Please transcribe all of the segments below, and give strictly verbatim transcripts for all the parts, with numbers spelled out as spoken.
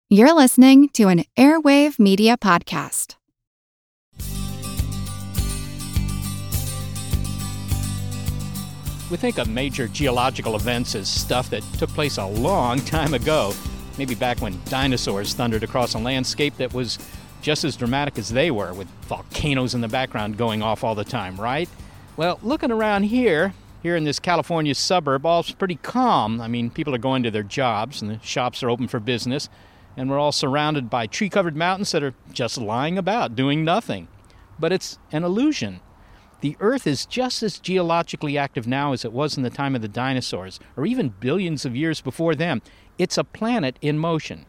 You're listening to an Airwave Media Podcast. We think of major geological events as stuff that took place a long time ago, maybe back when dinosaurs thundered across a landscape that was just as dramatic as they were, with volcanoes in the background going off all the time, right? Well, looking around here, here in this California suburb, all's pretty calm. I mean, people are going to their jobs and the shops are open for business, and we're all surrounded by tree-covered mountains that are just lying about, doing nothing. But it's an illusion. The Earth is just as geologically active now as it was in the time of the dinosaurs, or even billions of years before them. It's a planet in motion.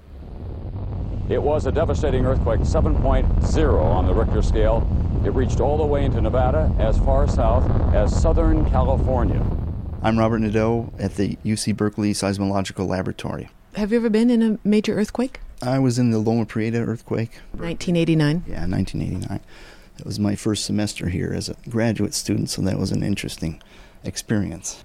It was a devastating earthquake, seven point oh on the Richter scale. It reached all the way into Nevada, as far south as Southern California. I'm Robert Nadeau at the U C Berkeley Seismological Laboratory. Have you ever been in a major earthquake? I was in the Loma Prieta earthquake. nineteen eighty-nine? Yeah, nineteen eighty-nine. It was my first semester here as a graduate student, so that was an interesting experience.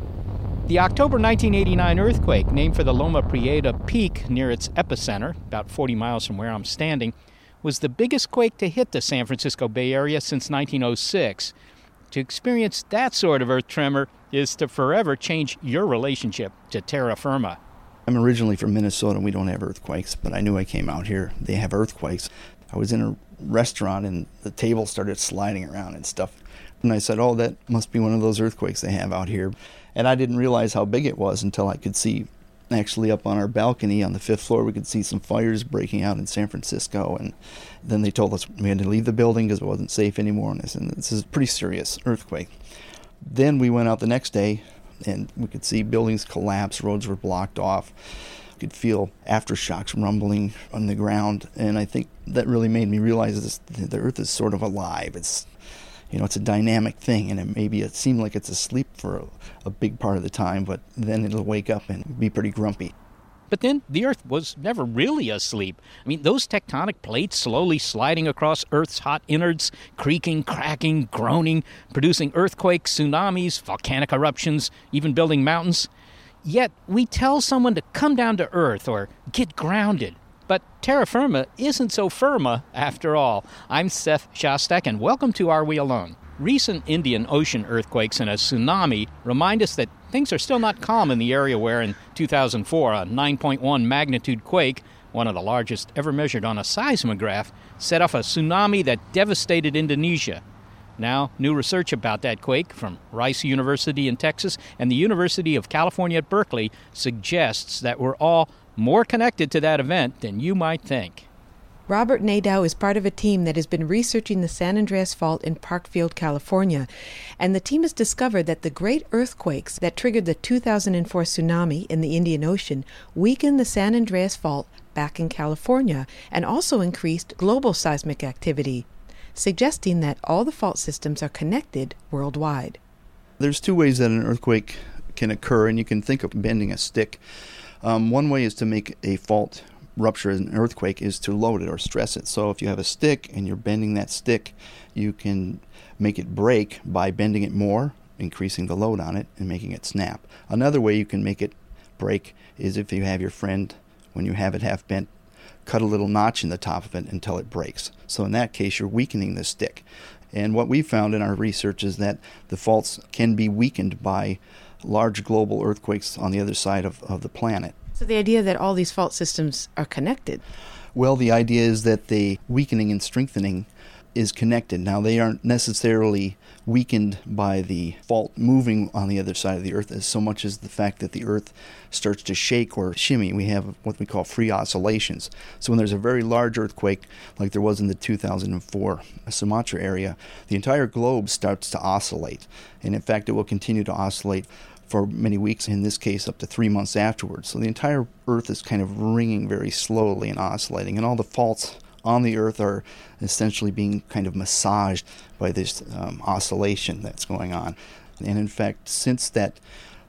The October nineteen eighty-nine earthquake, named for the Loma Prieta peak near its epicenter, about forty miles from where I'm standing, was the biggest quake to hit the San Francisco Bay Area since nineteen oh six. To experience that sort of earth tremor is to forever change your relationship to terra firma. I'm originally from Minnesota, and we don't have earthquakes, but I knew I came out here. They have earthquakes. I was in a restaurant, and the table started sliding around and stuff. And I said, oh, that must be one of those earthquakes they have out here. And I didn't realize how big it was until I could see, actually up on our balcony on the fifth floor, we could see some fires breaking out in San Francisco. And then they told us we had to leave the building because it wasn't safe anymore. And I said, this is a pretty serious earthquake. Then we went out the next day, and we could see buildings collapse, roads were blocked off. You could feel aftershocks rumbling on the ground, and I think that really made me realize this, the Earth is sort of alive. It's, you know, it's a dynamic thing, and it maybe it seemed like it's asleep for a, a big part of the time, but then it'll wake up and be pretty grumpy. But then the Earth was never really asleep. I mean, those tectonic plates slowly sliding across Earth's hot innards, creaking, cracking, groaning, producing earthquakes, tsunamis, volcanic eruptions, even building mountains. Yet we tell someone to come down to Earth or get grounded. But terra firma isn't so firma after all. I'm Seth Shostak, and welcome to Are We Alone? Recent Indian Ocean earthquakes and a tsunami remind us that things are still not calm in the area where, in two thousand four, a nine point one magnitude quake, one of the largest ever measured on a seismograph, set off a tsunami that devastated Indonesia. Now, new research about that quake from Rice University in Texas and the University of California at Berkeley suggests that we're all more connected to that event than you might think. Robert Nadeau is part of a team that has been researching the San Andreas Fault in Parkfield, California, and the team has discovered that the great earthquakes that triggered the two thousand four tsunami in the Indian Ocean weakened the San Andreas Fault back in California and also increased global seismic activity, suggesting that all the fault systems are connected worldwide. There's two ways that an earthquake can occur, and you can think of bending a stick. Um, one way is to make a fault rupture in an earthquake is to load it or stress it. So if you have a stick and you're bending that stick, you can make it break by bending it more, increasing the load on it, and making it snap. Another way you can make it break is if you have your friend, when you have it half bent, cut a little notch in the top of it until it breaks. So in that case, you're weakening the stick. And what we found in our research is that the faults can be weakened by large global earthquakes on the other side of, of the planet. So the idea that all these fault systems are connected? Well, the idea is that the weakening and strengthening is connected. Now, they aren't necessarily weakened by the fault moving on the other side of the Earth as so much as the fact that the Earth starts to shake or shimmy. We have what we call free oscillations. So when there's a very large earthquake, like there was in the two thousand four Sumatra area, the entire globe starts to oscillate. And in fact, it will continue to oscillate for many weeks, in this case up to three months afterwards. So the entire Earth is kind of ringing very slowly and oscillating, and all the faults on the Earth are essentially being kind of massaged by this um, oscillation that's going on. And in fact, since that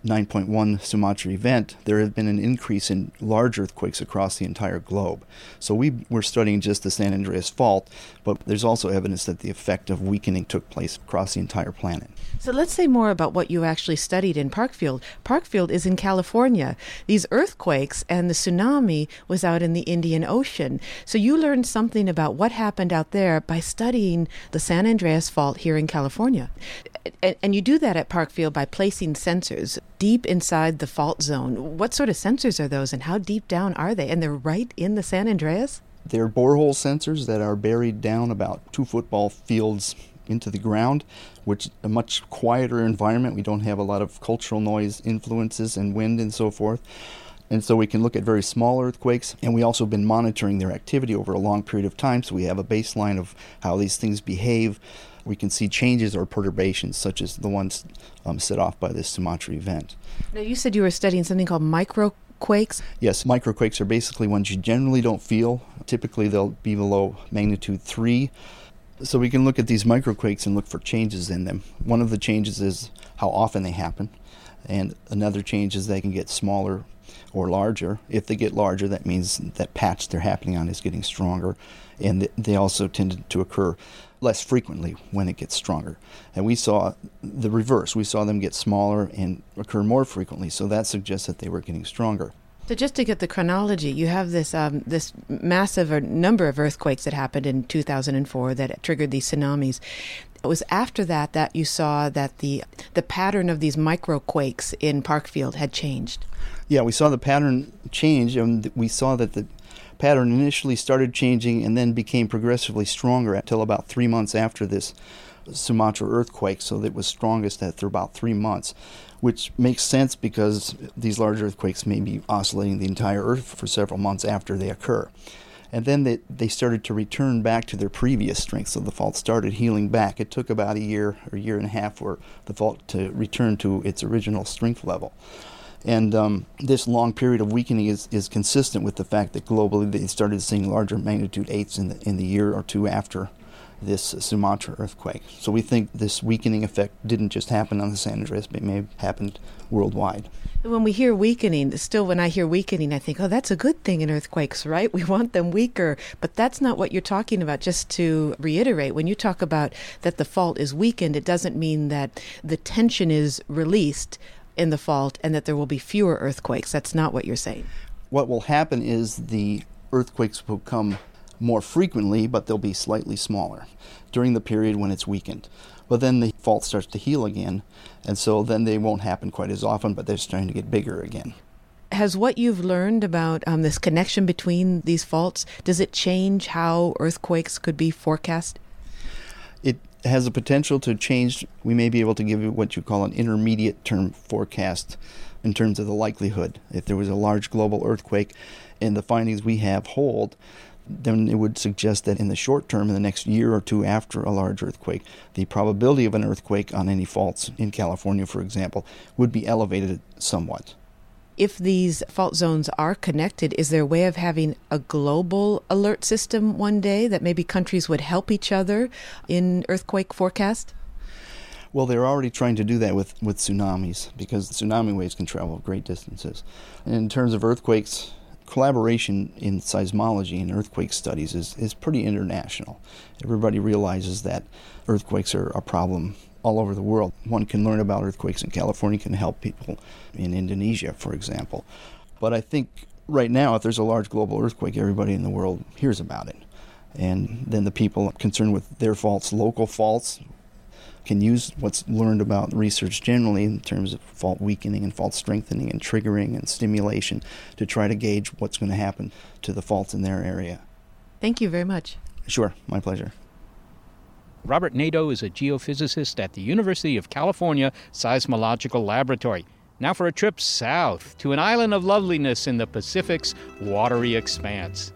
nine point one Sumatra event, there have been an increase in large earthquakes across the entire globe. So we were studying just the San Andreas Fault, but there's also evidence that the effect of weakening took place across the entire planet. So let's say more about what you actually studied in Parkfield. Parkfield is in California. These earthquakes and the tsunami was out in the Indian Ocean. So you learned something about what happened out there by studying the San Andreas Fault here in California. And you do that at Parkfield by placing sensors deep inside the fault zone. What sort of sensors are those, and how deep down are they? And they're right in the San Andreas? They're borehole sensors that are buried down about two football fields into the ground, which is a much quieter environment. We don't have a lot of cultural noise influences and wind and so forth. And so we can look at very small earthquakes, and we also have been monitoring their activity over a long period of time, so we have a baseline of how these things behave. We can see changes or perturbations, such as the ones um, set off by this Sumatra event. Now, you said you were studying something called microquakes? Yes, microquakes are basically ones you generally don't feel. Typically, they'll be below magnitude three. So we can look at these microquakes and look for changes in them. One of the changes is how often they happen, and another change is they can get smaller or larger. If they get larger, that means that patch they're happening on is getting stronger, and they also tend to occur less frequently when it gets stronger. And we saw the reverse. We saw them get smaller and occur more frequently, so that suggests that they were getting stronger. So just to get the chronology, you have this um, this massive or number of earthquakes that happened in two thousand four that triggered these tsunamis. It was after that that you saw that the the pattern of these microquakes in Parkfield had changed. Yeah, we saw the pattern change, and we saw that the pattern initially started changing and then became progressively stronger until about three months after this Sumatra earthquake. So it was strongest after about three months, which makes sense because these large earthquakes may be oscillating the entire Earth for several months after they occur. And then they, they started to return back to their previous strength, so the fault started healing back. It took about a year or a year and a half for the fault to return to its original strength level. And um, this long period of weakening is, is consistent with the fact that globally they started seeing larger magnitude eights in the, in the year or two after this Sumatra earthquake. So we think this weakening effect didn't just happen on the San Andreas, but may have happened worldwide. When we hear weakening, still when I hear weakening, I think, oh, that's a good thing in earthquakes, right? We want them weaker. But that's not what you're talking about. Just to reiterate, when you talk about that the fault is weakened, it doesn't mean that the tension is released in the fault and that there will be fewer earthquakes. That's not what you're saying. What will happen is the earthquakes will come more frequently, but they'll be slightly smaller during the period when it's weakened. But then the fault starts to heal again, and so then they won't happen quite as often, but they're starting to get bigger again. Has what you've learned about um, this connection between these faults, does it change how earthquakes could be forecast? It has a potential to change. We may be able to give you what you call an intermediate term forecast in terms of the likelihood. If there was a large global earthquake and the findings we have hold, then it would suggest that in the short term, in the next year or two after a large earthquake, the probability of an earthquake on any faults in California, for example, would be elevated somewhat. If these fault zones are connected, is there a way of having a global alert system one day that maybe countries would help each other in earthquake forecast? Well, they're already trying to do that with, with tsunamis, because tsunami waves can travel great distances. And in terms of earthquakes, collaboration in seismology and earthquake studies is, is pretty international. Everybody realizes that earthquakes are a problem all over the world. One can learn about earthquakes in California, can help people in Indonesia, for example. But I think right now, if there's a large global earthquake, everybody in the world hears about it. And then the people concerned with their faults, local faults, can use what's learned about research generally in terms of fault weakening and fault strengthening and triggering and stimulation to try to gauge what's going to happen to the faults in their area. Thank you very much. Sure, my pleasure. Robert Nadeau is a geophysicist at the University of California Seismological Laboratory. Now for a trip south to an island of loveliness in the Pacific's watery expanse.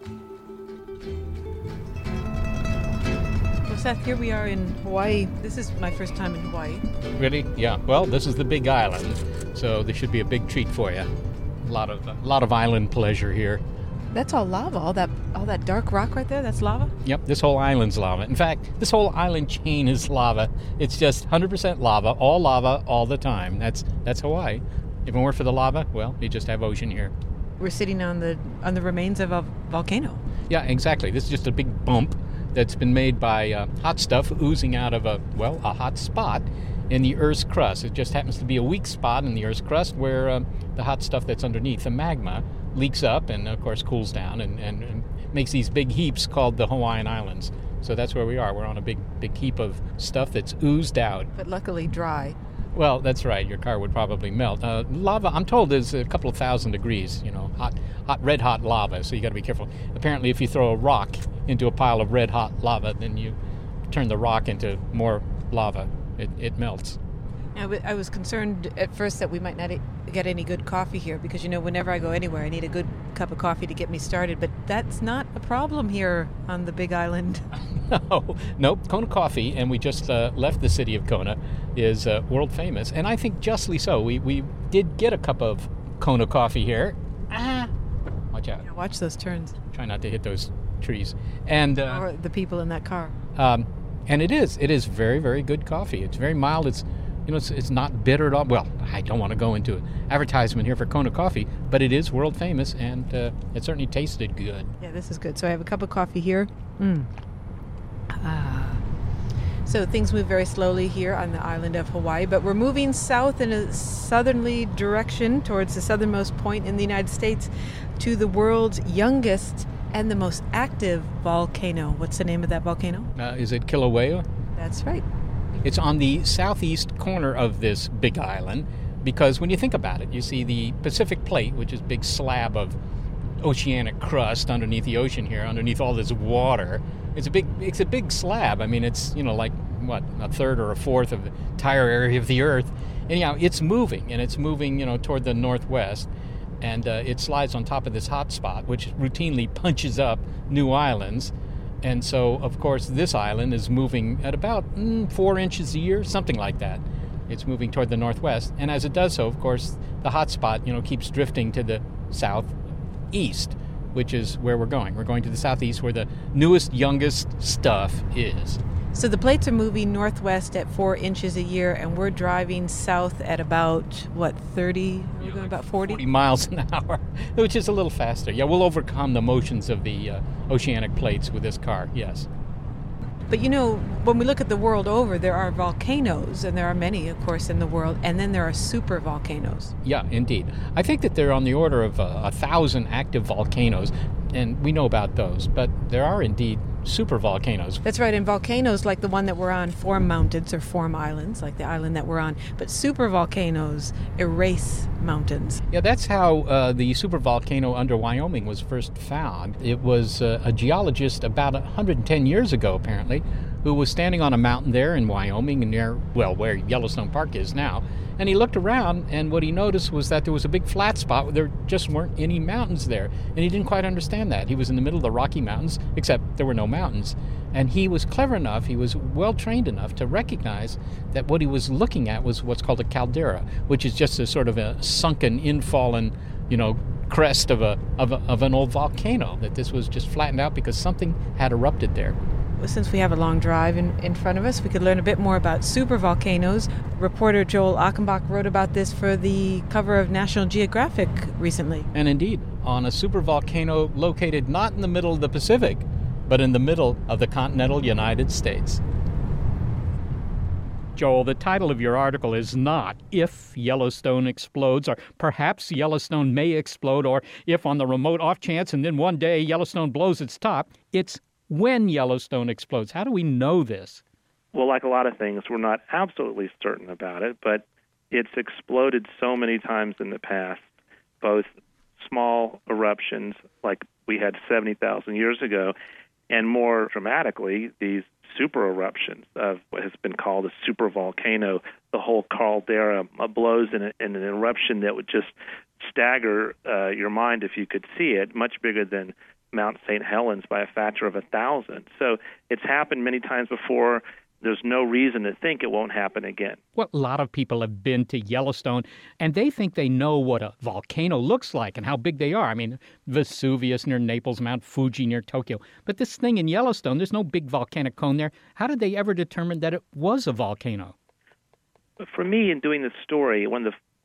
Seth, here we are in Hawaii. This is my first time in Hawaii. Really? Yeah. Well, this is the Big Island, so this should be a big treat for you. A lot of a lot of island pleasure here. That's all lava. All that all that dark rock right there, that's lava? Yep, this whole island's lava. In fact, this whole island chain is lava. It's just one hundred percent lava, all lava, all the time. That's that's Hawaii. If it weren't for the lava, well, you just have ocean here. We're sitting on the on the remains of a volcano. Yeah, exactly. This is just a big bump that's been made by uh, hot stuff oozing out of a, well, a hot spot in the Earth's crust. It just happens to be a weak spot in the Earth's crust where uh, the hot stuff that's underneath, the magma, leaks up and, of course, cools down and, and, and makes these big heaps called the Hawaiian Islands. So that's where we are. We're on a big, big heap of stuff that's oozed out. But luckily dry. Well, that's right. Your car would probably melt. Uh, lava, I'm told, is a couple of thousand degrees, you know, hot, hot, red hot lava, so you got to be careful. Apparently, if you throw a rock into a pile of red hot lava, then you turn the rock into more lava. It, it melts. I, w- I was concerned at first that we might not get any good coffee here because, you know, whenever I go anywhere, I need a good cup of coffee to get me started. But that's not a problem here on the Big Island. No, nope. Kona Coffee, and we just uh, left the city of Kona, is uh, world famous, and I think justly so. We we did get a cup of Kona coffee here. Ah, watch out! Yeah, watch those turns. Try not to hit those trees. And uh, or the people in that car. Um, and it is it is very very good coffee. It's very mild. It's you know it's, it's not bitter at all. Well, I don't want to go into an advertisement here for Kona Coffee, but it is world famous, and uh, it certainly tasted good. Yeah, this is good. So I have a cup of coffee here. Mm. Ah. So things move very slowly here on the island of Hawaii, but we're moving south in a southerly direction towards the southernmost point in the United States to the world's youngest and the most active volcano. What's the name of that volcano? Uh, is it Kilauea? That's right. It's on the southeast corner of this big island because when you think about it, you see the Pacific Plate, which is a big slab of oceanic crust underneath the ocean here, underneath all this water. It's a big it's a big slab. I mean, it's, you know, like, what, a third or a fourth of the entire area of the Earth. Anyhow, it's moving, and it's moving, you know, toward the northwest, and uh, it slides on top of this hot spot, which routinely punches up new islands. And so, of course, this island is moving at about mm, four inches a year, something like that. It's moving toward the northwest, and as it does so, of course, the hot spot, you know, keeps drifting to the southeast, which is where we're going. We're going to the southeast where the newest, youngest stuff is. So the plates are moving northwest at four inches a year, and we're driving south at about, what, thirty? We're Yeah, going like about forty? forty miles an hour, which is a little faster. Yeah, we'll overcome the motions of the uh, oceanic plates with this car, yes. But, you know, when we look at the world over, there are volcanoes, and there are many, of course, in the world, and then there are super volcanoes. Yeah, indeed. I think that they're on the order of uh, a thousand active volcanoes, and we know about those, but there are indeed super volcanoes. That's right, and volcanoes like the one that we're on form mountains or form islands, like the island that we're on, but super volcanoes erase mountains. Yeah, that's how uh, the supervolcano under Wyoming was first found. It was uh, a geologist about one hundred ten years ago, apparently, who was standing on a mountain there in Wyoming, near, well, where Yellowstone Park is now, and he looked around, and what he noticed was that there was a big flat spot where there just weren't any mountains there, and he didn't quite understand that. He was in the middle of the Rocky Mountains, except there were no mountains, and he was clever enough, he was well-trained enough to recognize that what he was looking at was what's called a caldera, which is just a sort of a sunken, infallen, you know, crest of a of, a, of an old volcano, that this was just flattened out because something had erupted there. Since we have a long drive in, in front of us, we could learn a bit more about supervolcanoes. Reporter Joel Achenbach wrote about this for the cover of National Geographic recently. And indeed, on a supervolcano located not in the middle of the Pacific, but in the middle of the continental United States. Joel, the title of your article is not If Yellowstone Explodes, or perhaps Yellowstone may explode, or if on the remote off chance and then one day Yellowstone blows its top. It's when Yellowstone explodes. How do we know this? Well, like a lot of things, we're not absolutely certain about it, but it's exploded so many times in the past, both small eruptions like we had seventy thousand years ago, and more dramatically, these super eruptions of what has been called a supervolcano. The whole caldera blows in, a, in an eruption that would just stagger uh, your mind if you could see it, much bigger than Mount Saint Helens by a factor of a thousand. So it's happened many times before. There's no reason to think it won't happen again. Well, a lot of people have been to Yellowstone, and they think they know what a volcano looks like and how big they are. I mean, Vesuvius near Naples, Mount Fuji near Tokyo. But this thing in Yellowstone, there's no big volcanic cone there. How did they ever determine that it was a volcano? For me, in doing this story, one of the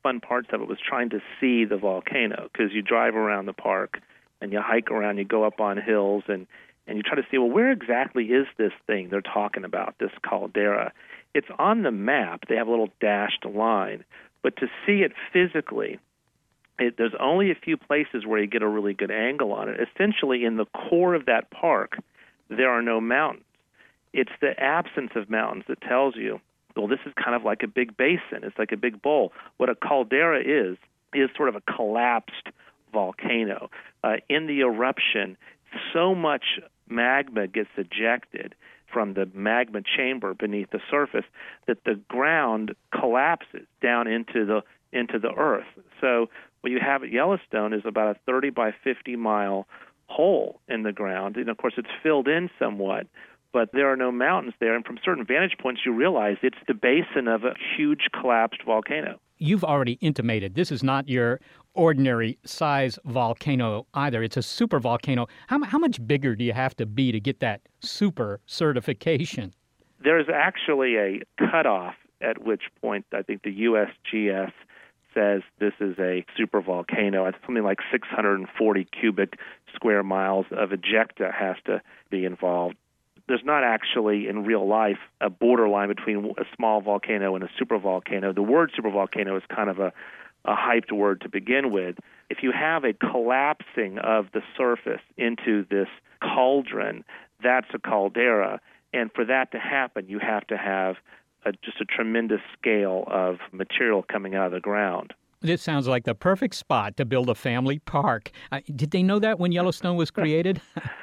fun parts of it was trying to see the volcano, because you drive around the park and you hike around, you go up on hills, and, and you try to see, well, where exactly is this thing they're talking about, this caldera? It's on the map. They have a little dashed line. But to see it physically, it, there's only a few places where you get a really good angle on it. Essentially, in the core of that park, there are no mountains. It's the absence of mountains that tells you, well, this is kind of like a big basin. It's like a big bowl. What a caldera is, is sort of a collapsed volcano. Uh, in the eruption, so much magma gets ejected from the magma chamber beneath the surface that the ground collapses down into the into the earth. So what you have at Yellowstone is about a thirty by fifty mile hole in the ground, and of course it's filled in somewhat, but there are no mountains there, and from certain vantage points you realize it's the basin of a huge collapsed volcano. You've already intimated this is not your ordinary size volcano either. It's a super volcano. How, how much bigger do you have to be to get that super certification? There's actually a cutoff at which point I think the U S G S says this is a super volcano. It's something like six hundred forty cubic square miles of ejecta has to be involved. There's not actually, in real life, a borderline between a small volcano and a supervolcano. The word supervolcano is kind of a, a hyped word to begin with. If you have a collapsing of the surface into this cauldron, that's a caldera. And for that to happen, you have to have a, just a tremendous scale of material coming out of the ground. This sounds like the perfect spot to build a family park. Uh, did they know that when Yellowstone was created?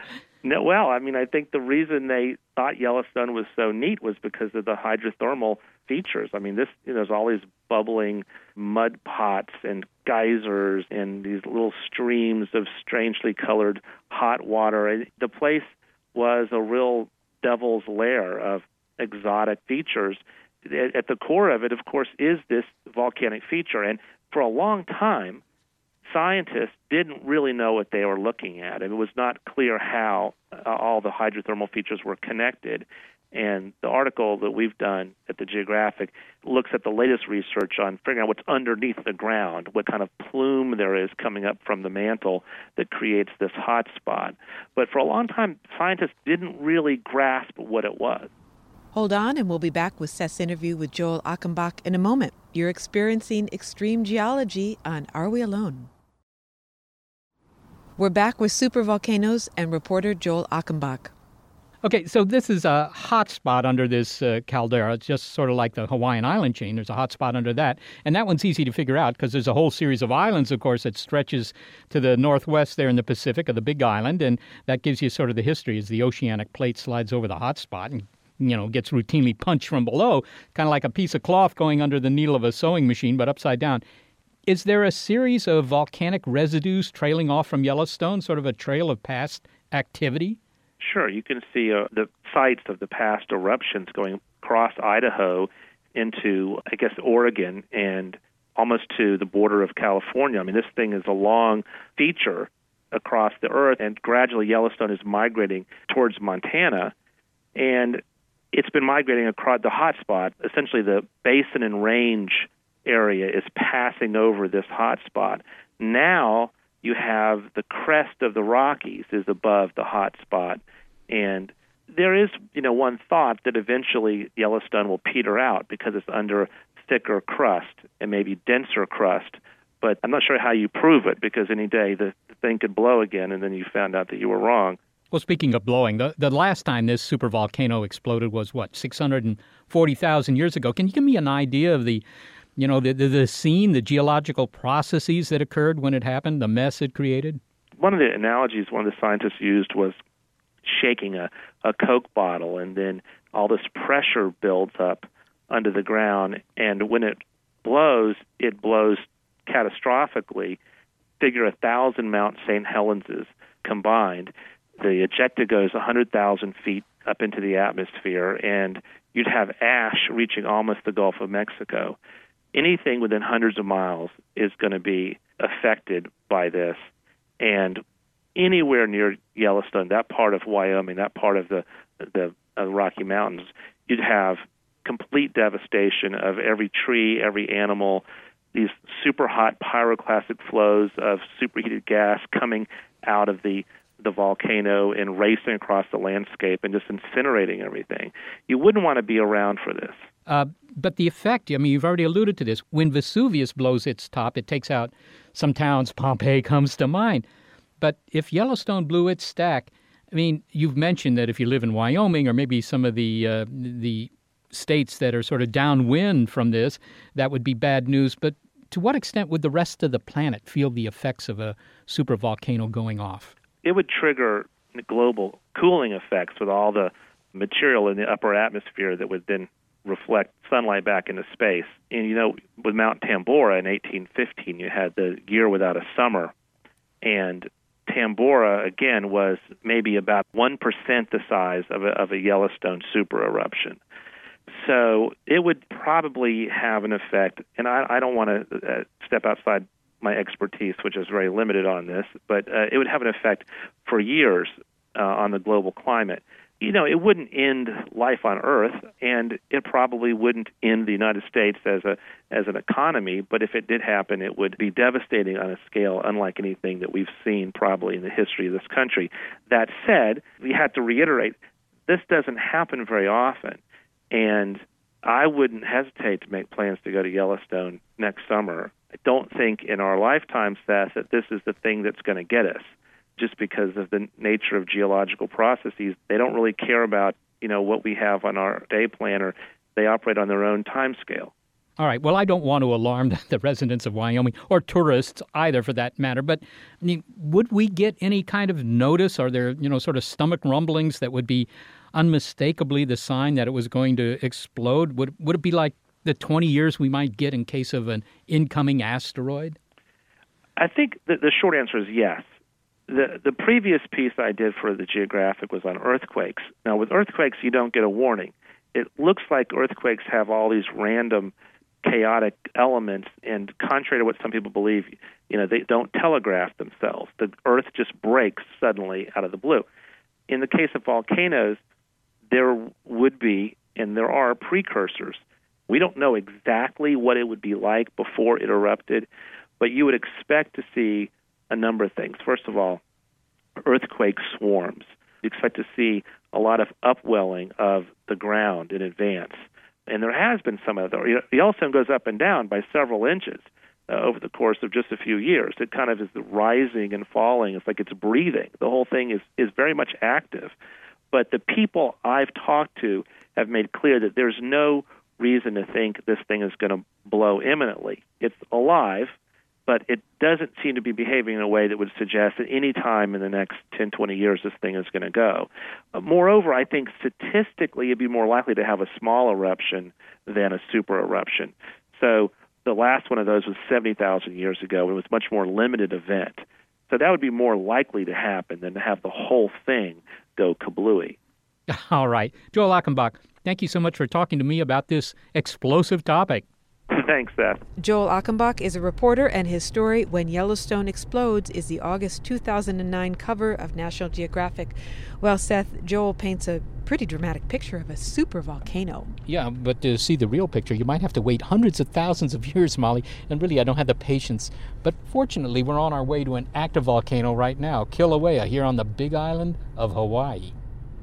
No, well, I mean, I think the reason they thought Yellowstone was so neat was because of the hydrothermal features. I mean, this you know, there's all these bubbling mud pots and geysers and these little streams of strangely colored hot water. And the place was a real devil's lair of exotic features. At the core of it, of course, is this volcanic feature. And for a long time, scientists didn't really know what they were looking at. It was not clear how uh, all the hydrothermal features were connected. And the article that we've done at the Geographic looks at the latest research on figuring out what's underneath the ground, what kind of plume there is coming up from the mantle that creates this hot spot. But for a long time, scientists didn't really grasp what it was. Hold on, and we'll be back with Seth's interview with Joel Achenbach in a moment. You're experiencing extreme geology on Are We Alone? We're back with supervolcanoes and reporter Joel Achenbach. Okay, so this is a hot spot under this uh, caldera. It's just sort of like the Hawaiian island chain. There's a hot spot under that. And that one's easy to figure out because there's a whole series of islands, of course, that stretches to the northwest there in the Pacific of the Big Island. And that gives you sort of the history as the oceanic plate slides over the hot spot and, you know, gets routinely punched from below, kind of like a piece of cloth going under the needle of a sewing machine, but upside down. Is there a series of volcanic residues trailing off from Yellowstone, sort of a trail of past activity? Sure. You can see uh, the sites of the past eruptions going across Idaho into, I guess, Oregon and almost to the border of California. I mean, this thing is a long feature across the earth, and gradually Yellowstone is migrating towards Montana, and it's been migrating across the hot spot. Essentially, the basin and range area is passing over this hot spot. Now you have the crest of the Rockies is above the hot spot, and there is, you know, one thought that eventually Yellowstone will peter out because it's under thicker crust and maybe denser crust, but I'm not sure how you prove it because any day the thing could blow again and then you found out that you were wrong. Well, speaking of blowing, the, the last time this supervolcano exploded was, what, six hundred forty thousand years ago. Can you give me an idea of the You know, the, the the scene, the geological processes that occurred when it happened, the mess it created? One of the analogies one of the scientists used was shaking a, a Coke bottle, and then all this pressure builds up under the ground, and when it blows, it blows catastrophically. Figure a thousand Mount Saint Helens's combined. The ejecta goes one hundred thousand feet up into the atmosphere, and you'd have ash reaching almost the Gulf of Mexico. Anything within hundreds of miles is going to be affected by this. And anywhere near Yellowstone, that part of Wyoming, that part of the, the uh, Rocky Mountains, you'd have complete devastation of every tree, every animal, these super hot pyroclastic flows of superheated gas coming out of the the volcano and racing across the landscape and just incinerating everything. You wouldn't want to be around for this. Uh, but the effect, I mean, you've already alluded to this. When Vesuvius blows its top, it takes out some towns. Pompeii comes to mind. But if Yellowstone blew its stack, I mean, you've mentioned that if you live in Wyoming or maybe some of the uh, the states that are sort of downwind from this, that would be bad news. But to what extent would the rest of the planet feel the effects of a supervolcano going off? It would trigger global cooling effects with all the material in the upper atmosphere that would then reflect sunlight back into space. And, you know, with Mount Tambora in eighteen fifteen, you had the year without a summer. And Tambora, again, was maybe about one percent the size of a, of a Yellowstone super eruption. So it would probably have an effect, and I, I don't want to uh, step outside my expertise, which is very limited on this, but uh, it would have an effect for years uh, on the global climate. You know, it wouldn't end life on Earth, and it probably wouldn't end the United States as a as an economy, but if it did happen, it would be devastating on a scale unlike anything that we've seen probably in the history of this country. That said, we have to reiterate, this doesn't happen very often, and I wouldn't hesitate to make plans to go to Yellowstone next summer. I don't think in our lifetime, Seth, that this is the thing that's going to get us, just because of the nature of geological processes. They don't really care about, you know, what we have on our day planner. They operate on their own time scale. All right. Well, I don't want to alarm the residents of Wyoming, or tourists either for that matter, but I mean, would we get any kind of notice? Are there, you know, sort of stomach rumblings that would be unmistakably the sign that it was going to explode? Would, would it be like the twenty years we might get in case of an incoming asteroid? I think that the short answer is yes. The the previous piece I did for the Geographic was on earthquakes. Now, with earthquakes, you don't get a warning. It looks like earthquakes have all these random, chaotic elements, and contrary to what some people believe, you know, they don't telegraph themselves. The earth just breaks suddenly out of the blue. In the case of volcanoes, there would be, and there are, precursors. We don't know exactly what it would be like before it erupted, but you would expect to see a number of things. First of all, earthquake swarms. You expect to see a lot of upwelling of the ground in advance. And there has been some of that. Yellowstone goes up and down by several inches uh, over the course of just a few years. It kind of is rising and falling. It's like it's breathing. The whole thing is, is very much active. But the people I've talked to have made clear that there's no reason to think this thing is going to blow imminently. It's alive, but it doesn't seem to be behaving in a way that would suggest that any time in the next ten, twenty years this thing is going to go. Uh, moreover, I think statistically it'd be more likely to have a small eruption than a super eruption. So the last one of those was seventy thousand years ago. It was a much more limited event. So that would be more likely to happen than to have the whole thing go kablooey. All right. Joel Achenbach, thank you so much for talking to me about this explosive topic. Thanks, Seth. Joel Achenbach is a reporter, and his story, When Yellowstone Explodes, is the August two thousand nine cover of National Geographic. Well, Seth, Joel paints a pretty dramatic picture of a super volcano. Yeah, but to see the real picture, you might have to wait hundreds of thousands of years, Molly, and really I don't have the patience. But fortunately, we're on our way to an active volcano right now, Kilauea, here on the big island of Hawaii.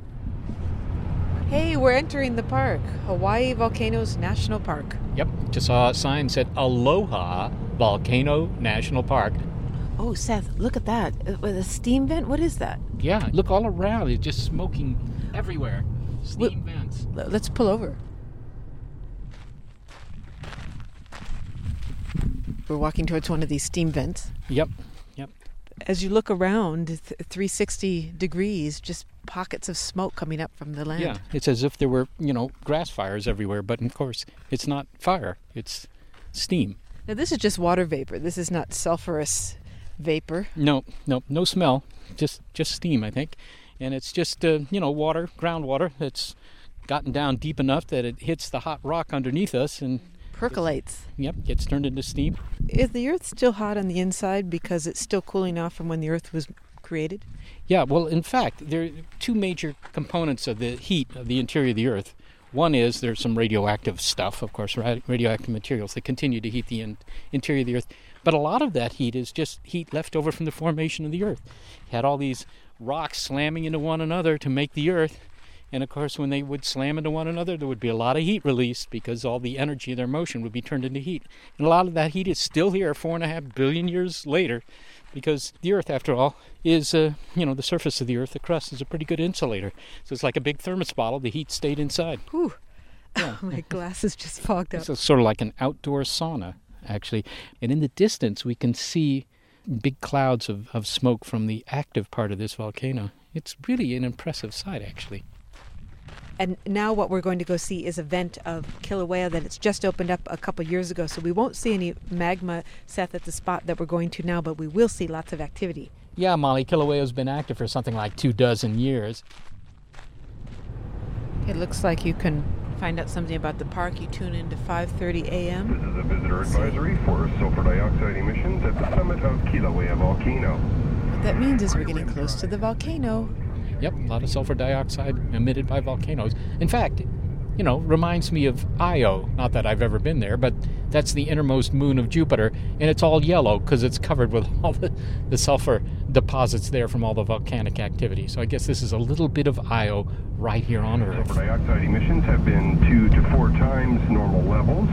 Hey, we're entering the park, Hawaii Volcanoes National Park. Yep, just saw a sign that said Aloha Volcano National Park. Oh, Seth, look at that. With a steam vent? What is that? Yeah, look all around. It's just smoking everywhere. Steam L- vents. Let's pull over. We're walking towards one of these steam vents. Yep, yep. As you look around, th- three hundred sixty degrees, just pockets of smoke coming up from the land. Yeah, it's as if there were, you know, grass fires everywhere, but of course it's not fire, it's steam. Now this is just water vapor. This is not sulfurous vapor. No, no, no smell, just just steam, I think. And it's just, uh, you know, water, groundwater that's gotten down deep enough that it hits the hot rock underneath us and percolates. Yep, gets turned into steam. Is the earth still hot on the inside because it's still cooling off from when the earth was created? Yeah, well, in fact, there are two major components of the heat of the interior of the earth. One is there's some radioactive stuff, of course, radioactive materials that continue to heat the in- interior of the Earth. But a lot of that heat is just heat left over from the formation of the Earth. You had all these rocks slamming into one another to make the Earth. And, of course, when they would slam into one another, there would be a lot of heat released because all the energy of their motion would be turned into heat. And a lot of that heat is still here four and a half billion years later because the Earth, after all, is, uh, you know, the surface of the Earth, the crust, is a pretty good insulator. So it's like a big thermos bottle. The heat stayed inside. Whew. Yeah. My glasses just fogged up. So it's sort of like an outdoor sauna, actually. And in the distance, we can see big clouds of, of smoke from the active part of this volcano. It's really an impressive sight, actually. And now what we're going to go see is a vent of Kilauea that it's just opened up a couple years ago. So we won't see any magma, Seth, at the spot that we're going to now, but we will see lots of activity. Yeah, Molly, Kilauea's been active for something like two dozen years. It looks like you can find out something about the park. You tune in to five thirty a.m. This is a visitor advisory for sulfur dioxide emissions at the summit of Kilauea volcano. What that means is we're getting close to the volcano. Yep, a lot of sulfur dioxide emitted by volcanoes. In fact, you know, reminds me of Io. Not that I've ever been there, but that's the innermost moon of Jupiter, and it's all yellow because it's covered with all the, the sulfur deposits there from all the volcanic activity. So I guess this is a little bit of Io right here on Earth. Sulfur dioxide emissions have been two to four times normal levels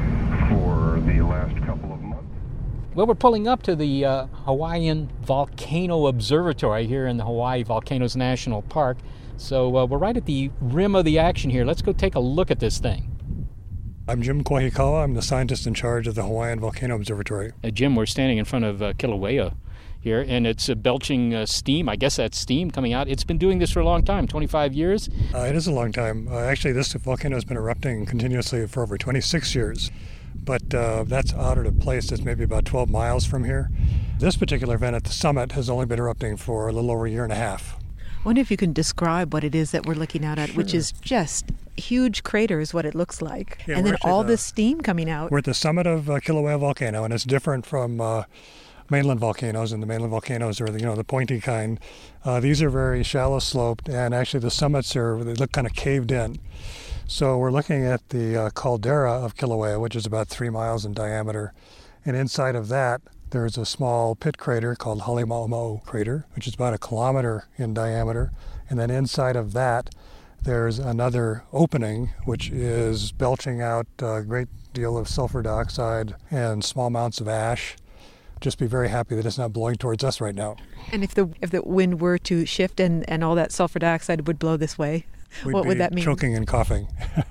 for the last couple of months. Well, we're pulling up to the uh, Hawaiian Volcano Observatory here in the Hawaii Volcanoes National Park. So uh, we're right at the rim of the action here. Let's go take a look at this thing. I'm Jim Kohikawa. I'm the scientist in charge of the Hawaiian Volcano Observatory. Uh, Jim, we're standing in front of uh, Kilauea here, and it's uh, belching uh, steam. I guess that's steam coming out. It's been doing this for a long time, twenty-five years. Uh, it is a long time. Uh, actually, this volcano has been erupting continuously for over twenty-six years. But uh, that's out at a place that's maybe about twelve miles from here. This particular event at the summit has only been erupting for a little over a year and a half. I wonder if you can describe what it is that we're looking out at, sure. Which is just huge craters, what it looks like. Yeah, and then all the, this steam coming out. We're at the summit of uh, Kilauea volcano, and it's different from uh, mainland volcanoes. And the mainland volcanoes are the, you know, the pointy kind. Uh, these are very shallow sloped, and actually the summits are, they look kind of caved in. So we're looking at the uh, caldera of Kilauea, which is about three miles in diameter. And inside of that, there's a small pit crater called Halemaumau crater, which is about a kilometer in diameter. And then inside of that, there's another opening, which is belching out a great deal of sulfur dioxide and small amounts of ash. Just be very happy that it's not blowing towards us right now. And if the if the wind were to shift and, and all that sulfur dioxide would blow this way, We'd what be would that mean? Choking and coughing.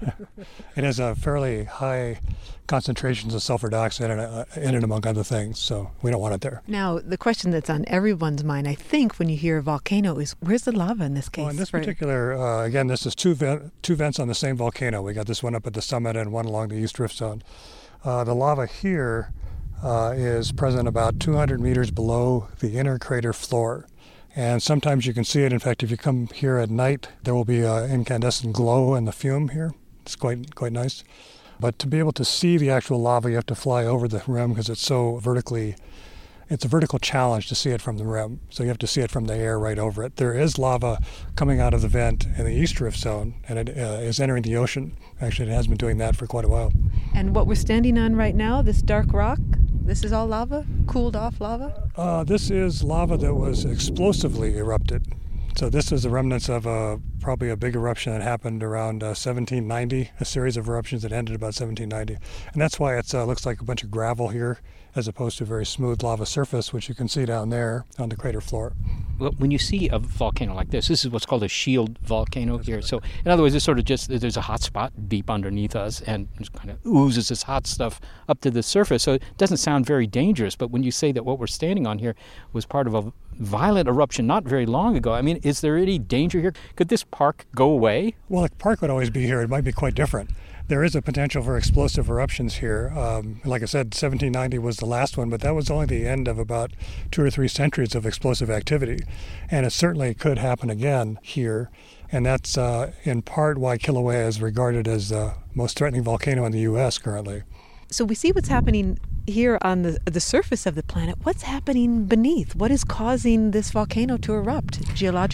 It has a fairly high concentrations of sulfur dioxide in it, in it, among other things, so we don't want it there. Now, the question that's on everyone's mind, I think, when you hear a volcano is, where's the lava in this case? Well, in this right? particular, uh, again, this is two, vent, two vents on the same volcano. We got this one up at the summit and one along the East Rift Zone. Uh, the lava here uh, is present about two hundred meters below the inner crater floor. And sometimes you can see it. In fact, if you come here at night, there will be an incandescent glow in the fume here. It's quite quite nice. But to be able to see the actual lava, you have to fly over the rim because it's so vertically, it's a vertical challenge to see it from the rim. So you have to see it from the air right over it. There is lava coming out of the vent in the East Rift Zone, and it uh, is entering the ocean. Actually, it has been doing that for quite a while. And what we're standing on right now, this dark rock, this is all lava? Cooled off lava? Uh, this is lava that was explosively erupted. So this is the remnants of a, probably a big eruption that happened around uh, seventeen ninety, a series of eruptions that ended about seventeen ninety. And that's why it uh, looks like a bunch of gravel here as opposed to a very smooth lava surface, which you can see down there on the crater floor. Well, when you see a volcano like this, this is what's called a shield volcano here. So, in other words, it's sort of just, there's a hot spot deep underneath us, and it kind of oozes this hot stuff up to the surface. So it doesn't sound very dangerous, but when you say that what we're standing on here was part of a violent eruption not very long ago, I mean, is there any danger here? Could this park go away? Well, the park would always be here. It might be quite different. There is a potential for explosive eruptions here. Um, like I said, seventeen ninety was the last one, but that was only the end of about two or three centuries of explosive activity. And it certainly could happen again here. And that's uh, in part why Kilauea is regarded as the most threatening volcano in the U S currently. So we see what's happening here on the the surface of the planet. What's happening beneath? What is causing this volcano to erupt geologically?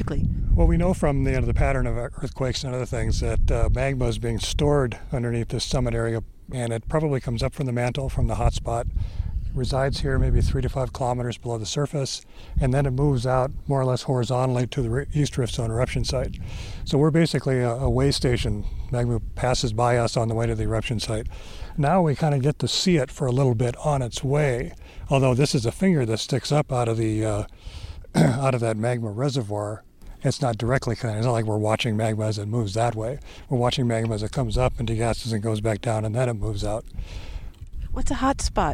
Well, we know from the, the pattern of earthquakes and other things that uh, magma is being stored underneath this summit area, and it probably comes up from the mantle, from the hot spot, resides here maybe three to five kilometers below the surface, and then it moves out more or less horizontally to the East Rift Zone eruption site. So we're basically a, a way station. Magma passes by us on the way to the eruption site. Now we kind of get to see it for a little bit on its way, although this is a finger that sticks up out of the uh, out of that magma reservoir. It's not directly kind of, it's not like we're watching magma as it moves that way. We're watching magma as it comes up and degasses and goes back down, and then it moves out. What's a hot spot?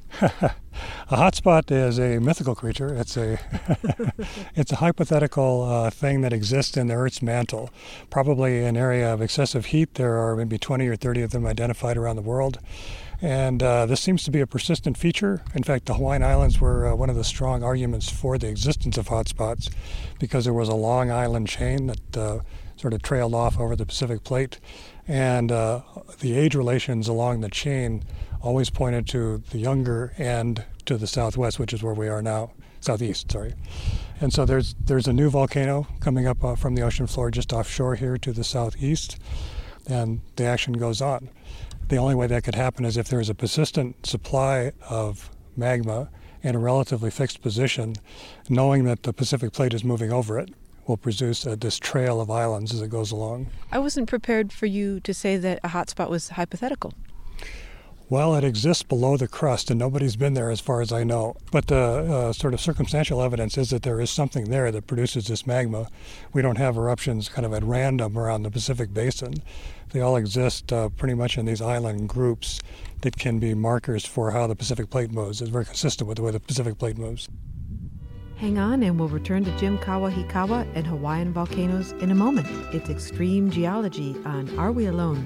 A hotspot is a mythical creature. It's a it's a hypothetical uh, thing that exists in the Earth's mantle, probably an area of excessive heat. There are maybe twenty or thirty of them identified around the world. And uh, this seems to be a persistent feature. In fact, the Hawaiian Islands were uh, one of the strong arguments for the existence of hotspots, because there was a long island chain that uh, sort of trailed off over the Pacific Plate. And uh, the age relations along the chain always pointed to the younger end to the southwest, which is where we are now, southeast, sorry. And so there's there's a new volcano coming up uh, from the ocean floor just offshore here to the southeast, and the action goes on. The only way that could happen is if there's a persistent supply of magma in a relatively fixed position, knowing that the Pacific Plate is moving over it will produce uh, this trail of islands as it goes along. I wasn't prepared for you to say that a hotspot was hypothetical. Well, it exists below the crust, and nobody's been there as far as I know. But the uh, sort of circumstantial evidence is that there is something there that produces this magma. We don't have eruptions kind of at random around the Pacific Basin. They all exist uh, pretty much in these island groups that can be markers for how the Pacific Plate moves. It's very consistent with the way the Pacific Plate moves. Hang on, and we'll return to Jim Kawahikawa and Hawaiian volcanoes in a moment. It's Extreme Geology on Are We Alone?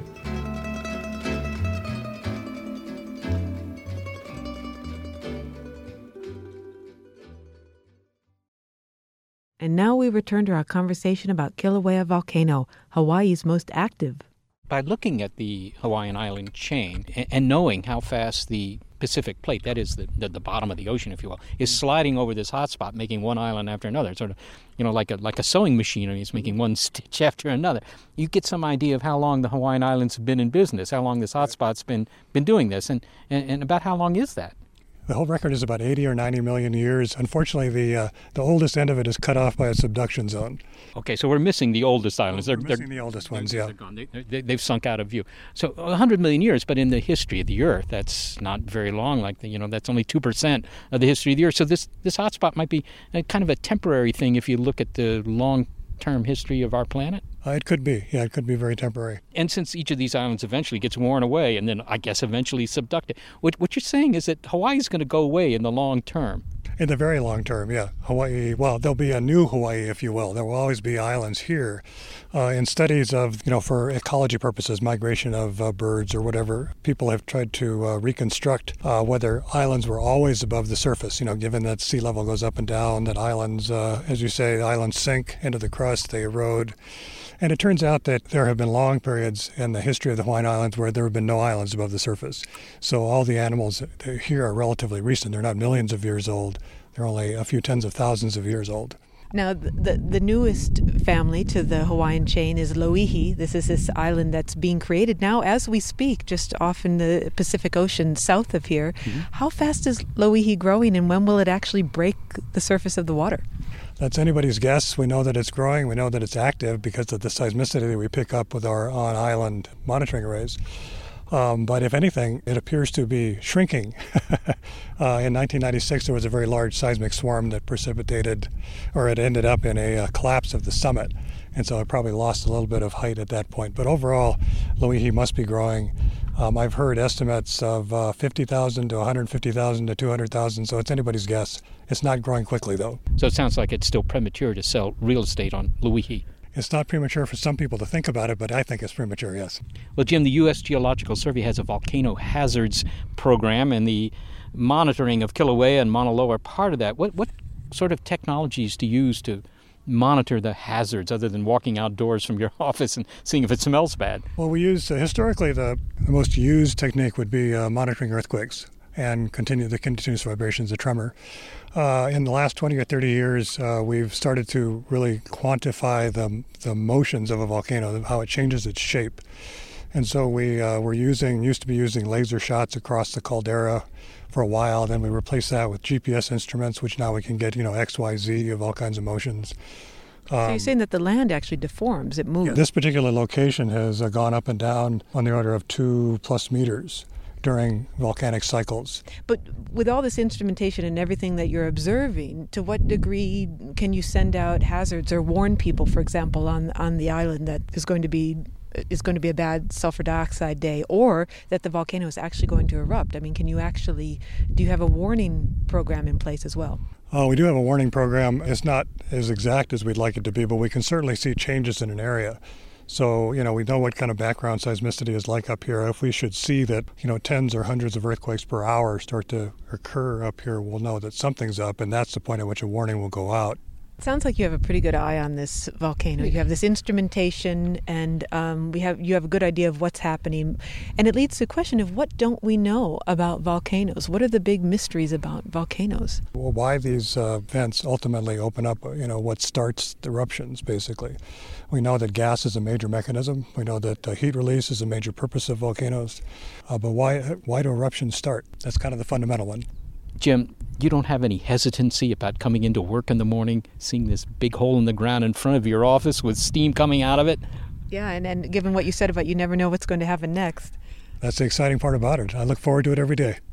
And now we return to our conversation about Kilauea Volcano, Hawaii's most active. By looking at the Hawaiian island chain and, and knowing how fast the Pacific Plate, that is the, the the bottom of the ocean, if you will, is sliding over this hotspot, making one island after another, sort of, you know, like a like a sewing machine, and it's making one stitch after another. You get some idea of how long the Hawaiian Islands have been in business, how long this hotspot's been been doing this, and, and, and about how long is that? The whole record is about eighty or ninety million years. Unfortunately, the uh, the oldest end of it is cut off by a subduction zone. Okay, so we're missing the oldest islands. We're they're, missing they're, the oldest ones, they're, yeah. They're gone. They, they, they've sunk out of view. So one hundred million years, but in the history of the Earth, that's not very long. Like the, you know, that's only two percent of the history of the Earth. So this this hotspot might be a, kind of a temporary thing if you look at the long-term history of our planet. Uh, it could be, yeah, it could be very temporary. And since each of these islands eventually gets worn away and then, I guess, eventually subducted, what, what you're saying is that Hawaii is going to go away in the long term. In the very long term, yeah. Hawaii, well, there'll be a new Hawaii, if you will. There will always be islands here. Uh, in studies of, you know, for ecology purposes, migration of uh, birds or whatever, people have tried to uh, reconstruct uh, whether islands were always above the surface, you know, given that sea level goes up and down, that islands, uh, as you say, the islands sink into the crust, they erode. And it turns out that there have been long periods in the history of the Hawaiian Islands where there have been no islands above the surface. So all the animals here are relatively recent. They're not millions of years old. They're only a few tens of thousands of years old. Now, the, the newest family to the Hawaiian chain is Loihi. This is this island that's being created now as we speak, just off in the Pacific Ocean south of here. Mm-hmm. How fast is Loihi growing, and when will it actually break the surface of the water? That's anybody's guess. We know that it's growing. We know that it's active because of the seismicity that we pick up with our on-island monitoring arrays. Um, but if anything, it appears to be shrinking. uh, in nineteen ninety-six, there was a very large seismic swarm that precipitated, or it ended up in a uh, collapse of the summit. And so it probably lost a little bit of height at that point. But overall, Loihi must be growing. Um, I've heard estimates of uh, fifty thousand to one hundred fifty thousand to two hundred thousand, so it's anybody's guess. It's not growing quickly, though. So it sounds like it's still premature to sell real estate on Loihi. It's not premature for some people to think about it, but I think it's premature, yes. Well, Jim, the U S Geological Survey has a volcano hazards program, and the monitoring of Kilauea and Mauna Loa are part of that. What, what sort of technologies do you use to monitor the hazards other than walking outdoors from your office and seeing if it smells bad? Well, we use, uh, historically, the, the most used technique would be uh, monitoring earthquakes. and continue the continuous vibrations of tremor. Uh, in the last twenty or thirty years, uh, we've started to really quantify the, the motions of a volcano, how it changes its shape. And so we uh, were using, used to be using laser shots across the caldera for a while. Then we replaced that with G P S instruments, which now we can get, you know, X, Y, Z of all kinds of motions. Um, so you're saying that the land actually deforms, it moves. Yeah, this particular location has uh, gone up and down on the order of two plus meters during volcanic cycles. But with all this instrumentation and everything that you're observing, to what degree can you send out hazards or warn people, for example, on on the island that is going to be is going to be a bad sulfur dioxide day, or that the volcano is actually going to erupt? I mean, can you actually, do you have a warning program in place as well? Uh, we do have a warning program. It's not as exact as we'd like it to be, but we can certainly see changes in an area. So, you know, we know what kind of background seismicity is like up here. If we should see that, you know, tens or hundreds of earthquakes per hour start to occur up here, we'll know that something's up, and that's the point at which a warning will go out. It sounds like you have a pretty good eye on this volcano. You have this instrumentation, and um, we have you have a good idea of what's happening. And it leads to the question of, what don't we know about volcanoes? What are the big mysteries about volcanoes? Well, why these uh, vents ultimately open up, you know, what starts the eruptions, basically. We know that gas is a major mechanism. We know that uh, heat release is a major purpose of volcanoes. Uh, but why, why do eruptions start? That's kind of the fundamental one. Jim, you don't have any hesitancy about coming into work in the morning, seeing this big hole in the ground in front of your office with steam coming out of it? Yeah, and, and given what you said about you never know what's going to happen next. That's the exciting part about it. I look forward to it every day.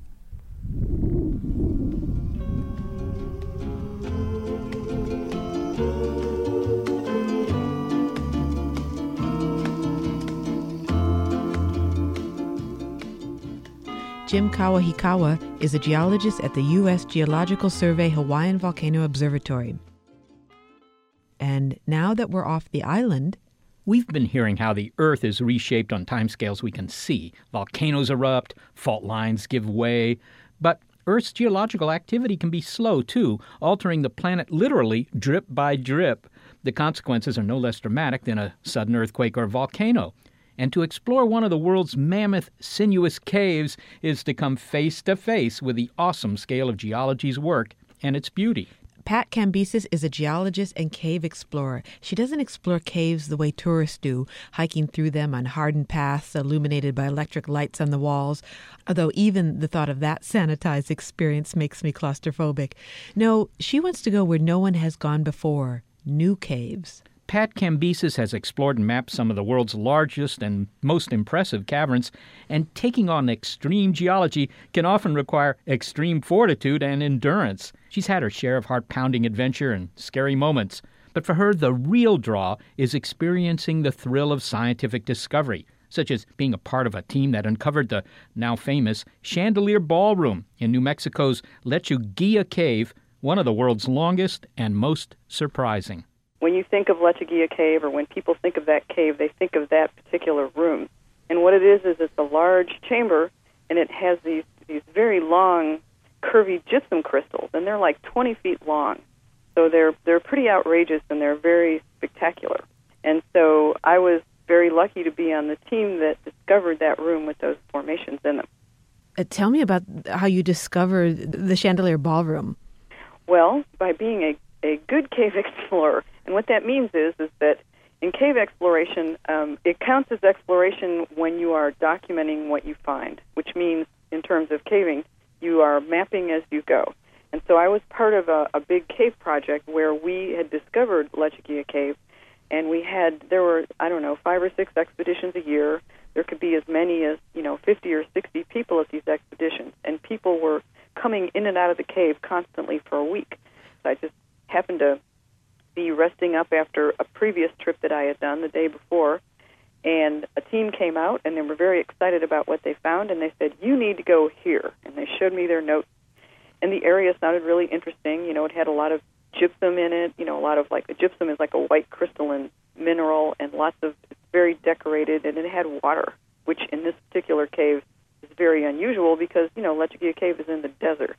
Jim Kawahikawa is a geologist at the U S Geological Survey Hawaiian Volcano Observatory. And now that we're off the island... We've been hearing how the Earth is reshaped on timescales we can see. Volcanoes erupt, fault lines give way. But Earth's geological activity can be slow, too, altering the planet literally drip by drip. The consequences are no less dramatic than a sudden earthquake or volcano. And to explore one of the world's mammoth, sinuous caves is to come face to face with the awesome scale of geology's work and its beauty. Pat Cambyses is a geologist and cave explorer. She doesn't explore caves the way tourists do, hiking through them on hardened paths illuminated by electric lights on the walls, although even the thought of that sanitized experience makes me claustrophobic. No, she wants to go where no one has gone before, new caves. Pat Cambyses has explored and mapped some of the world's largest and most impressive caverns, and taking on extreme geology can often require extreme fortitude and endurance. She's had her share of heart-pounding adventure and scary moments, but for her, the real draw is experiencing the thrill of scientific discovery, such as being a part of a team that uncovered the now famous Chandelier Ballroom in New Mexico's Lechuguilla Cave, one of the world's longest and most surprising. When you think of Lechuguilla Cave, or when people think of that cave, they think of that particular room. And what it is is it's a large chamber, and it has these these very long, curvy gypsum crystals, and they're like twenty feet long. So they're they're pretty outrageous, and they're very spectacular. And so I was very lucky to be on the team that discovered that room with those formations in them. Uh, tell me about how you discovered the Chandelier Ballroom. Well, by being a, a good cave explorer. And what that means is is that in cave exploration, um, it counts as exploration when you are documenting what you find, which means in terms of caving, you are mapping as you go. And so I was part of a, a big cave project where we had discovered Lechuguilla Cave, and we had, there were, I don't know, five or six expeditions a year. There could be as many as, you know, fifty or sixty people at these expeditions, and people were coming in and out of the cave constantly for a week. So I just happened to be resting up after a previous trip that I had done the day before, and a team came out, and they were very excited about what they found, and they said, you need to go here, and they showed me their notes, and the area sounded really interesting. You know, it had a lot of gypsum in it, you know, a lot of, like, the gypsum is like a white crystalline mineral, and lots of, it's very decorated, and it had water, which in this particular cave is very unusual because, you know, Lechuguilla Cave is in the desert.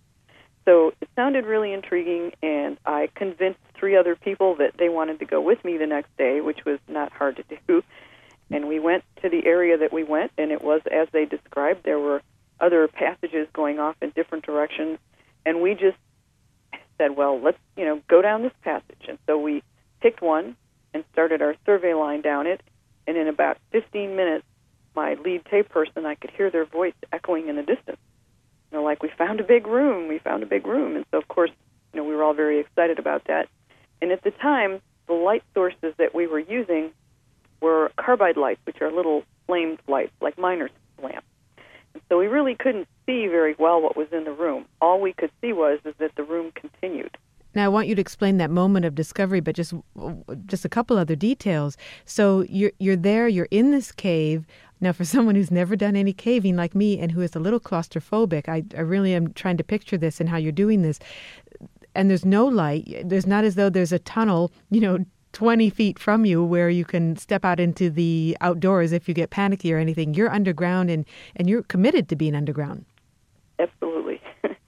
So it sounded really intriguing, and I convinced three other people that they wanted to go with me the next day, which was not hard to do. And we went to the area that we went, and it was as they described. There were other passages going off in different directions, and we just said, well, let's, you know, go down this passage. And so we picked one and started our survey line down it, and in about fifteen minutes, my lead tape person, I could hear their voice echoing in the distance. You know, like, we found a big room, we found a big room. And so, of course, you know, we were all very excited about that. And at the time, the light sources that we were using were carbide lights, which are little flamed lights, like miner's lamps. And so we really couldn't see very well what was in the room. All we could see was is that the room continued. Now, I want you to explain that moment of discovery, but just just a couple other details. So you're you're there, you're in this cave. Now, for someone who's never done any caving like me and who is a little claustrophobic, I, I really am trying to picture this and how you're doing this. And there's no light. There's not as though there's a tunnel, you know, twenty feet from you where you can step out into the outdoors if you get panicky or anything. You're underground, and, and you're committed to being underground. Absolutely.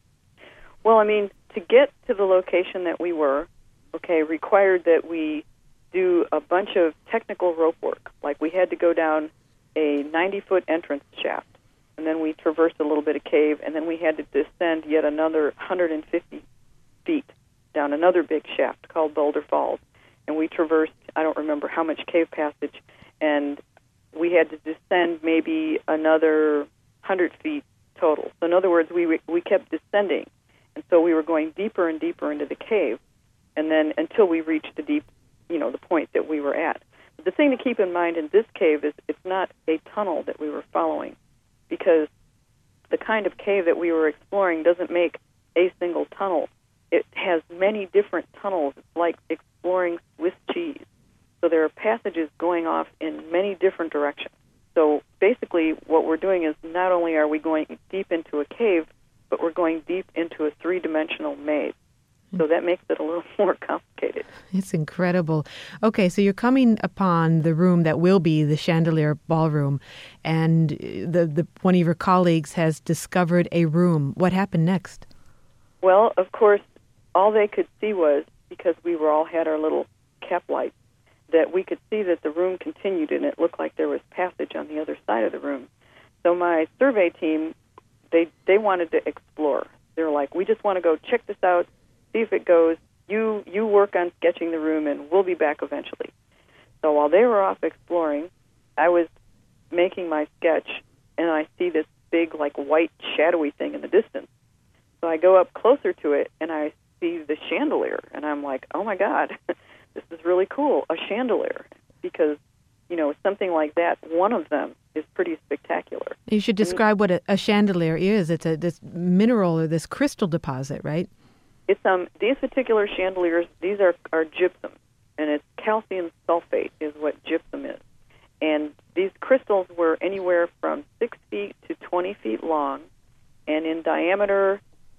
Well, I mean, to get to the location that we were, okay, required that we do a bunch of technical rope work. Like, we had to go down a ninety-foot entrance shaft, and then we traversed a little bit of cave, and then we had to descend yet another one hundred fifty feet down another big shaft called Boulder Falls. And we traversed, I don't remember how much cave passage, and we had to descend maybe another one hundred feet total. So in other words, we we kept descending. And so we were going deeper and deeper into the cave, and then until we reached the deep, you know, the point that we were at. But the thing to keep in mind in this cave is it's not a tunnel that we were following, because the kind of cave that we were exploring doesn't make a single tunnel. It has many different tunnels. It's like exploring Swiss cheese. So there are passages going off in many different directions. So basically what we're doing is not only are we going deep into a cave, but we're going deep into a three-dimensional maze. So that makes it a little more complicated. It's incredible. Okay, so you're coming upon the room that will be the Chandelier Ballroom, and the, the one of your colleagues has discovered a room. What happened next? Well, of course, all they could see was, because we were all had our little cap lights, that we could see that the room continued, and it looked like there was passage on the other side of the room. So my survey team, they they wanted to explore. They were like, we just want to go check this out, see if it goes. You you work on sketching the room, and we'll be back eventually. So while they were off exploring, I was making my sketch, and I see this big, like, white, shadowy thing in the distance. So I go up closer to it, and I see the chandelier, and I'm like, oh, my God, this is really cool, a chandelier, because, you know, something like that, one of them is pretty spectacular. You should describe what a, a chandelier is. It's a this mineral or this crystal deposit, right? It's um these particular chandeliers, these are, are gypsum, and it's calcium sulfate is what gypsum is. And these crystals were anywhere from six feet to twenty feet long, and in diameter,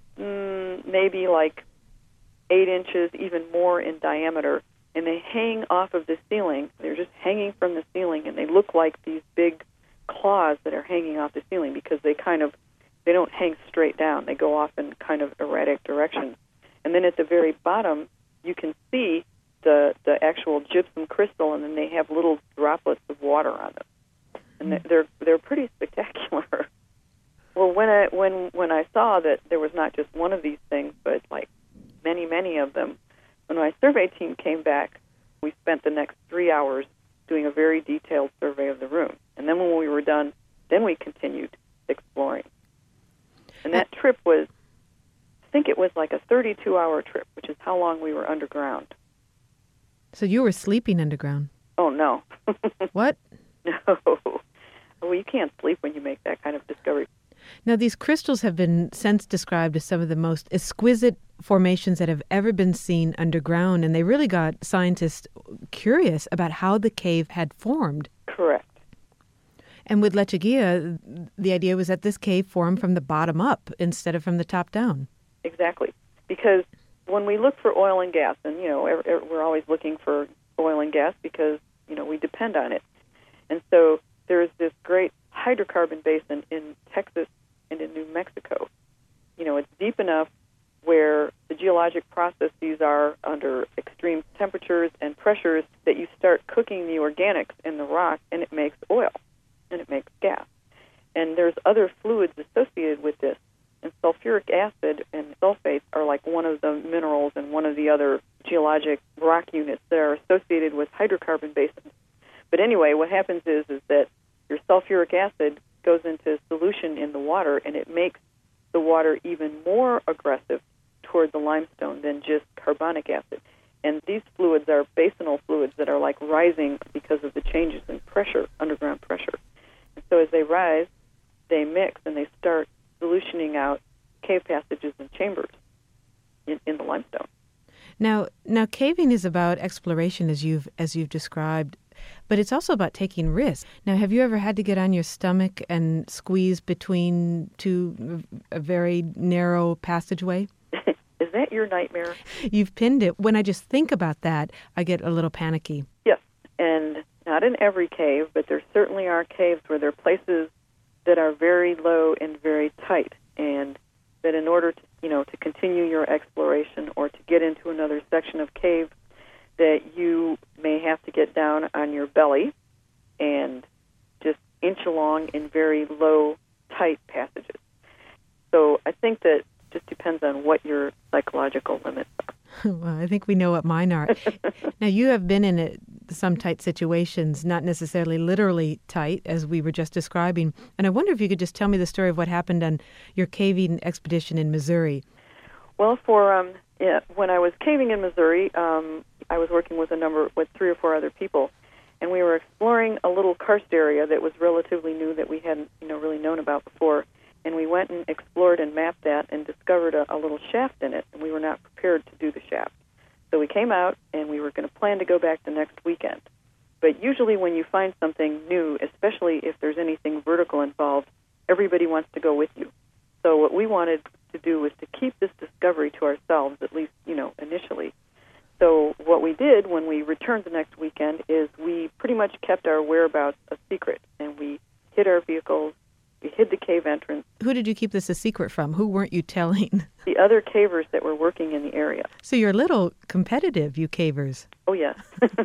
mm, maybe like eight inches, even more in diameter. And they hang off of the ceiling. They're just hanging from the ceiling, and they look like these big claws that are hanging off the ceiling, because they kind of, they don't hang straight down. They go off in kind of erratic directions. And then at the very bottom, you can see the the actual gypsum crystal, and then they have little droplets of water on them, and they're they're pretty spectacular. Well, when I when when I saw that there was not just one of these things, but like many many of them, when my survey team came back, we spent the next three hours doing a very detailed survey of the room, and then when we were done, then we continued exploring. And that trip was, I think it was like a thirty-two hour trip, which is how long we were underground. So you were sleeping underground? Oh, no. What? No. Well, you can't sleep when you make that kind of discovery. Now, these crystals have been since described as some of the most exquisite formations that have ever been seen underground, and they really got scientists curious about how the cave had formed. Correct. And with Lechuguilla, the idea was that this cave formed from the bottom up instead of from the top down. Exactly. Because when we look for oil and gas, and, you know, we're always looking for oil and gas because, you know, we depend on it. And so there's this great hydrocarbon basin in Texas and in New Mexico. You know, it's deep enough where the geologic processes are under extreme temperatures and pressures that you start cooking the organics in the rock, and it makes oil, and it makes gas. And there's other fluids associated with this. And sulfuric acid and sulfates are like one of the minerals and one of the other geologic rock units that are associated with hydrocarbon basins. But anyway, what happens is, is that your sulfuric acid goes into solution in the water, and it makes the water even more aggressive toward the limestone than just carbonic acid. And these fluids are basinal fluids that are like rising because of the changes in pressure, underground pressure. And so as they rise, they mix and they start solutioning out cave passages and chambers in, in the limestone. Now, now caving is about exploration, as you've as you've described, but it's also about taking risks. Now, have you ever had to get on your stomach and squeeze between two a very narrow passageway? Is that your nightmare? You've pinned it. When I just think about that, I get a little panicky. Yes, and not in every cave, but there certainly are caves where there are places that are very low and very tight, and that in order to, you know, to continue your exploration or to get into another section of cave, that you may have to get down on your belly and just inch along in very low, tight passages. So I think that it just depends on what your psychological limits are. Well, I think we know what mine are. Now, you have been in a, some tight situations, not necessarily literally tight, as we were just describing. And I wonder if you could just tell me the story of what happened on your caving expedition in Missouri. Well, for um, yeah, when I was caving in Missouri, um, I was working with a number, with three or four other people, and we were exploring a little karst area that was relatively new that we hadn't, you know, really known about before. And we went and explored and mapped that and discovered a, a little shaft in it, and we were not prepared to do the shaft. So we came out, and we were going to plan to go back the next weekend. But usually when you find something new, especially if there's anything vertical involved, everybody wants to go with you. So what we wanted to do was to keep this discovery to ourselves, at least, you know, initially. So what we did when we returned the next weekend is we pretty much kept our whereabouts a secret, and we hid our vehicles. We hid the cave entrance. Who did you keep this a secret from? Who weren't you telling? The other cavers that were working in the area. So you're a little competitive, you cavers. Oh, yes.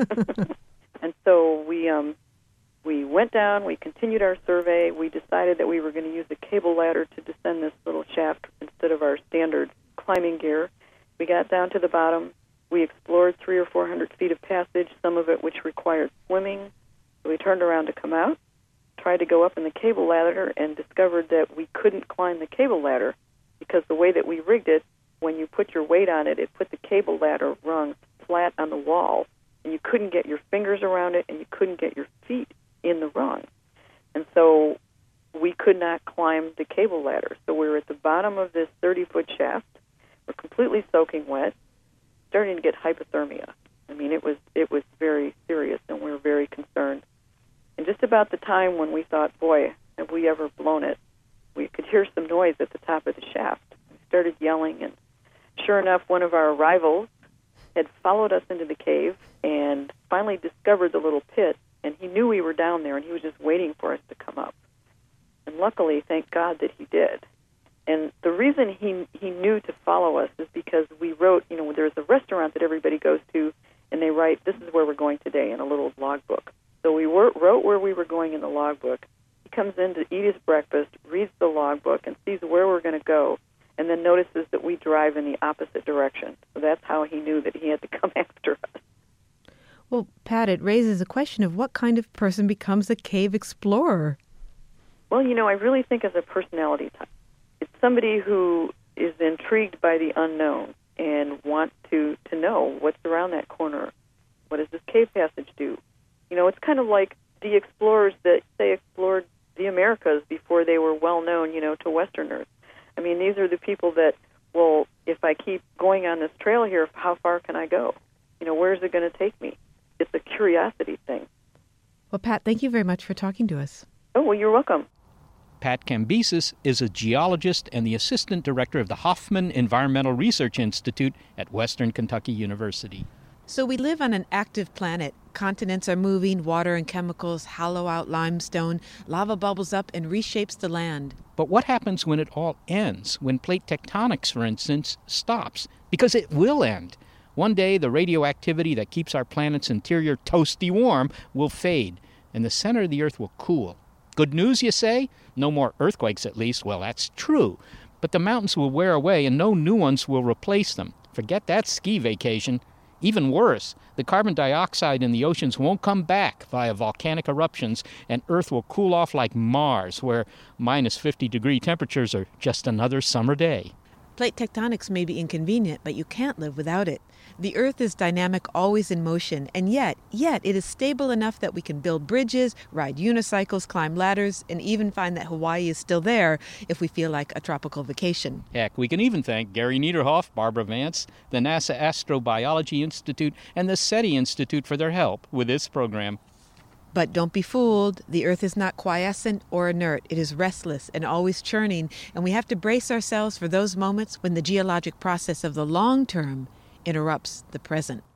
And so we um, we went down, we continued our survey. We decided that we were going to use a cable ladder to descend this little shaft instead of our standard climbing gear. We got down to the bottom. We explored three or four hundred feet of passage, some of it which required swimming. So we turned around to come out, tried to go up in the cable ladder, and discovered that we couldn't climb the cable ladder because the way that we rigged it, when you put your weight on it, it put the cable ladder rung flat on the wall, and you couldn't get your fingers around it, and you couldn't get your feet in the rung. And so we could not climb the cable ladder. So we were at the bottom of this thirty-foot shaft. We're completely soaking wet, starting to get hypothermia. I mean, it was it was very serious, and we were very concerned. And just about the time when we thought, boy, have we ever blown it, we could hear some noise at the top of the shaft. We started yelling, and sure enough, one of our rivals had followed us into the cave and finally discovered the little pit, and he knew we were down there, and he was just waiting for us to come up. And luckily, thank God that he did. And the reason he he knew to follow us is because we wrote, you know, there's a restaurant that everybody goes to, and they write, this is where we're going today, in a little logbook. So we were, wrote where we were going in the logbook. He comes in to eat his breakfast, reads the logbook, and sees where we're going to go, and then notices that we drive in the opposite direction. So that's how he knew that he had to come after us. Well, Pat, it raises a question of what kind of person becomes a cave explorer? Well, you know, I really think as a personality type. It's somebody who is intrigued by the unknown and wants to, to know what's around that corner. What does this cave passage do? You know, it's kind of like the explorers that, say, explored the Americas before they were well known, you know, to Westerners. I mean, these are the people that, well, if I keep going on this trail here, how far can I go? You know, where is it going to take me? It's a curiosity thing. Well, Pat, thank you very much for talking to us. Oh, well, you're welcome. Pat Kambisis is a geologist and the assistant director of the Hoffman Environmental Research Institute at Western Kentucky University. So we live on an active planet. Continents are moving, water and chemicals hollow out limestone, lava bubbles up and reshapes the land. But what happens when it all ends? When plate tectonics, for instance, stops? Because it will end. One day, the radioactivity that keeps our planet's interior toasty warm will fade, and the center of the Earth will cool. Good news, you say? No more earthquakes, at least. Well, that's true. But the mountains will wear away and no new ones will replace them. Forget that ski vacation. Even worse, the carbon dioxide in the oceans won't come back via volcanic eruptions, and Earth will cool off like Mars, where minus fifty degree temperatures are just another summer day. Plate tectonics may be inconvenient, but you can't live without it. The Earth is dynamic, always in motion, and yet, yet it is stable enough that we can build bridges, ride unicycles, climb ladders, and even find that Hawaii is still there if we feel like a tropical vacation. Heck, we can even thank Gary Niederhoff, Barbara Vance, the NASA Astrobiology Institute, and the SETI Institute for their help with this program. But don't be fooled. The Earth is not quiescent or inert. It is restless and always churning, and we have to brace ourselves for those moments when the geologic process of the long term interrupts the present.